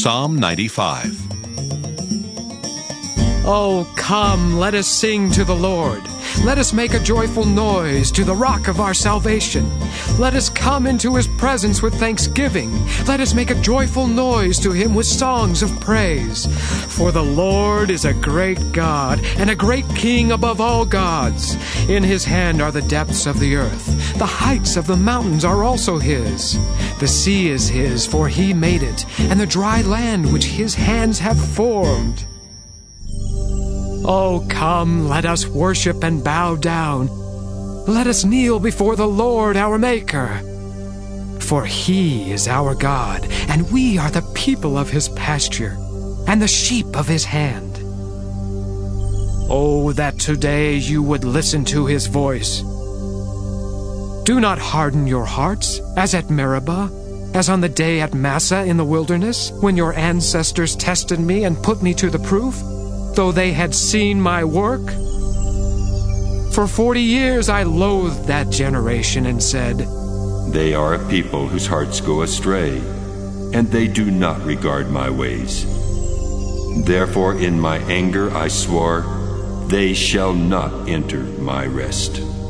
Psalm 95. Oh, come, let us sing to the Lord. Let us make a joyful noise to the rock of our salvation. Let us come into his presence with thanksgiving. Let us make a joyful noise to him with songs of praise. For the Lord is a great God and a great King above all gods. In his hand are the depths of the earth. The heights of the mountains are also his. The sea is his, for he made it, and the dry land which his hands have formed. Oh, come, let us worship and bow down. Let us kneel before the Lord our Maker. For he is our God, and we are the people of his pasture, and the sheep of his hand. Oh, that today you would listen to his voice. Do not harden your hearts, as at Meribah, as on the day at Massah in the wilderness, when your ancestors tested me and put me to the proof, though they had seen my work. For 40 years I loathed that generation and said, They are a people whose hearts go astray, and they do not regard my ways. Therefore in my anger I swore, They shall not enter my rest.